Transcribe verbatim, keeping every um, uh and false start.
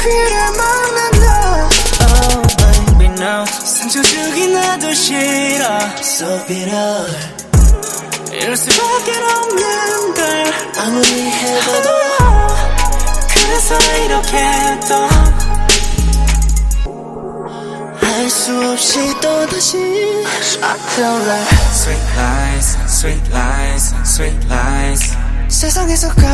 그래 만난다. Oh baby now 상처 주기 나도 싫어. So bitter 이럴 수밖에 없는 걸 아무리 해봐도. 그래서 이렇게 또 할 수 없이 또다시 I feel like Sweet lies, sweet lies, sweet lies 세상에서 가장